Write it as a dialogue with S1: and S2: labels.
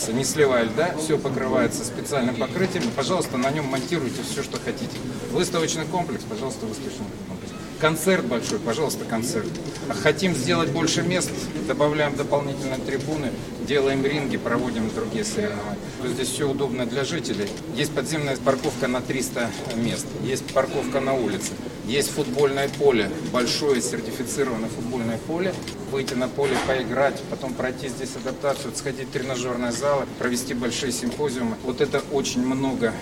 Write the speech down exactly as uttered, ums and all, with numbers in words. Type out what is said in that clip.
S1: Не сливая льда, все покрывается специальным покрытием. Пожалуйста, на нем монтируйте все, что хотите. Выставочный комплекс, пожалуйста, выставочный комплекс. Концерт большой, пожалуйста, концерт. Хотим сделать больше мест, добавляем дополнительные трибуны, делаем ринги, проводим другие соревнования. Здесь все удобно для жителей. Есть подземная парковка на триста мест, есть парковка на улице, есть футбольное поле, большое сертифицированное футбольное поле. Выйти на поле, поиграть, потом пройти здесь адаптацию, сходить в тренажерный зал, провести большие симпозиумы. Вот это очень много